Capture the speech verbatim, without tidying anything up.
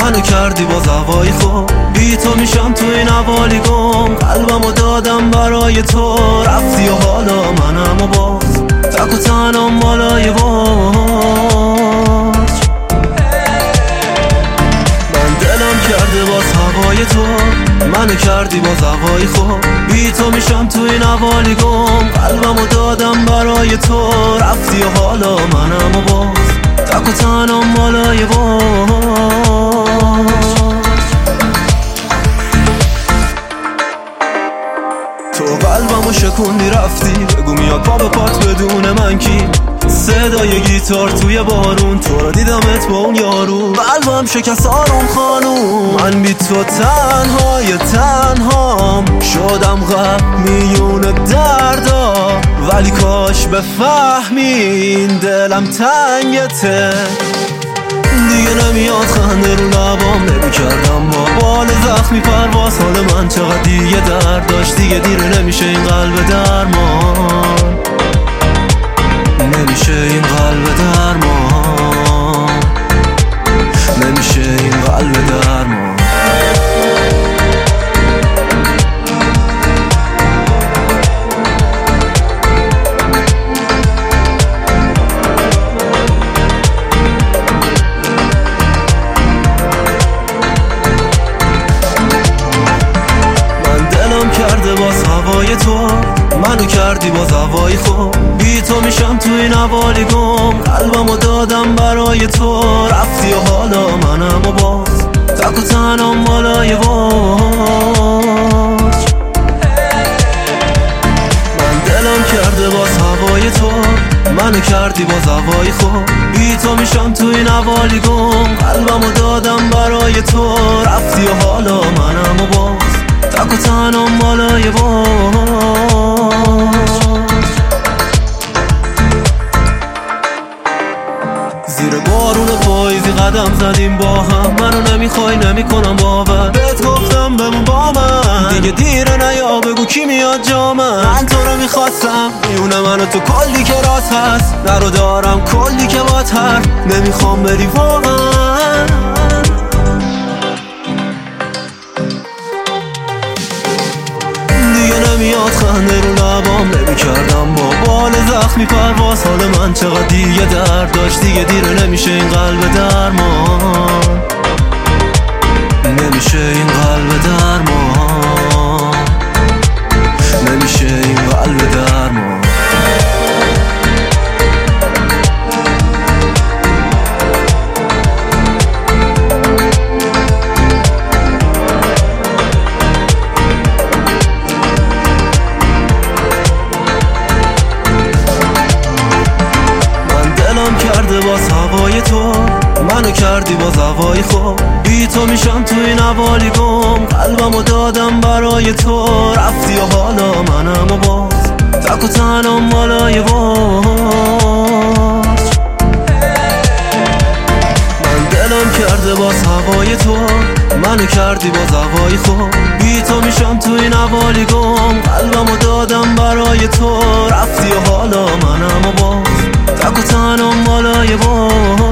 منو کردی باز هوای خوب، بی تو میشم تو این حوالی گم. قلبمو دادم برای تو، رفتی و حالا منم و باز تک و تنم بالای باج. من دلم کرده باز هوای تو، منو کردی باز هوای خوب، بی تو میشم تو این حوالی گم. قلبمو دادم برای تو، رفتی و حالا منم و باز تک و تنم بالای باج. تو قلبمو شکوندی رفتی، بگو میاد پا به پات بدون من کی؟ صدای گیتار توی بارون، تو رو دیدمت با اون یارو، قلبم شکست آروم خانوم. من بی تو تنهای تنهام، شدم غرق میون دردا، ولی کاش بفهمی این دلم تنگته. دیگه نمیاد خنده رو لبام، نمیکردم با بال زخمی پرواز. حال من چقدر دیگه درد داشت، دیگه دیره نمیشه این قلب درمان، نمیشه این قلب درمان، نمیشه این قلب درمان. کرده باز هوای تو، منو کردی باز هوای خوب، بی تو میشم تو این حوالی گم. قلبمو دادم برای تو، رفتی و حالا منم و باز تک و تنم بالای باج. من دلم کرده باز هوای تو، منو کردی باز هوای خوب، بی تو میشم تو این حوالی گم. قلبمو دادم برای تو، رفتی و حالا منم و باز تک و تنم بالای باج. زیر بارون پاییزی قدم زدیم با هم، منو نمیخوای نمیکنم باور، بهت گفتم بمون با من، دیگه دیره نیا بگو کی میاد جا من. من تو رو میخواستم، میونه منو تو کلی که راست هست، نرو دارم کلی که با تر، نمیخوام بری واقعا. نمیاد خنده رو لبام، نمیکردم با بال زخمی پرواز. حال من چقدر دیگه درد داشت، دیگه دیره نمیشه این قلب درمان، نمیشه این قلب درمان، نمیشه این قلب درمان. کرده باز هوای تو، منو کردی باز هوای خوب، بی تو میشم تو این حوالی گم. قلبمو دادم برای تو، رفتی و حالا منم و باز تک و تنم بالای باج. من دلم کرده باز هوای تو، منو کردی باز هوای خوب، بی تو میشم تو این حوالی گم. قلبمو دادم برای تو، رفتی و حالا منم و باز تک و تنم بالای باج.